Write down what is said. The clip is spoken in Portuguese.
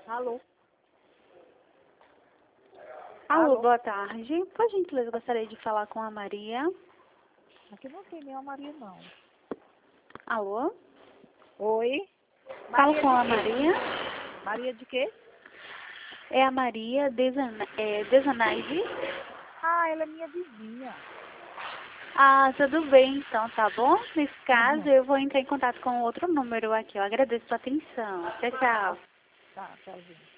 Alô? Alô, Alô? boa tarde. Por gentileza, gostaria de falar com a Maria. Aqui não tem nenhuma Maria, não. Alô? Oi? Falo Maria com a de quê? Maria. Maria de quê? É a Maria Desanaide. Ah, ela é minha vizinha. Ah, tudo bem então, tá bom? Nesse caso, Uhum. eu vou entrar em contato com outro número aqui. Eu agradeço a sua atenção. Tchau, tchau. Tá, tchauzinho.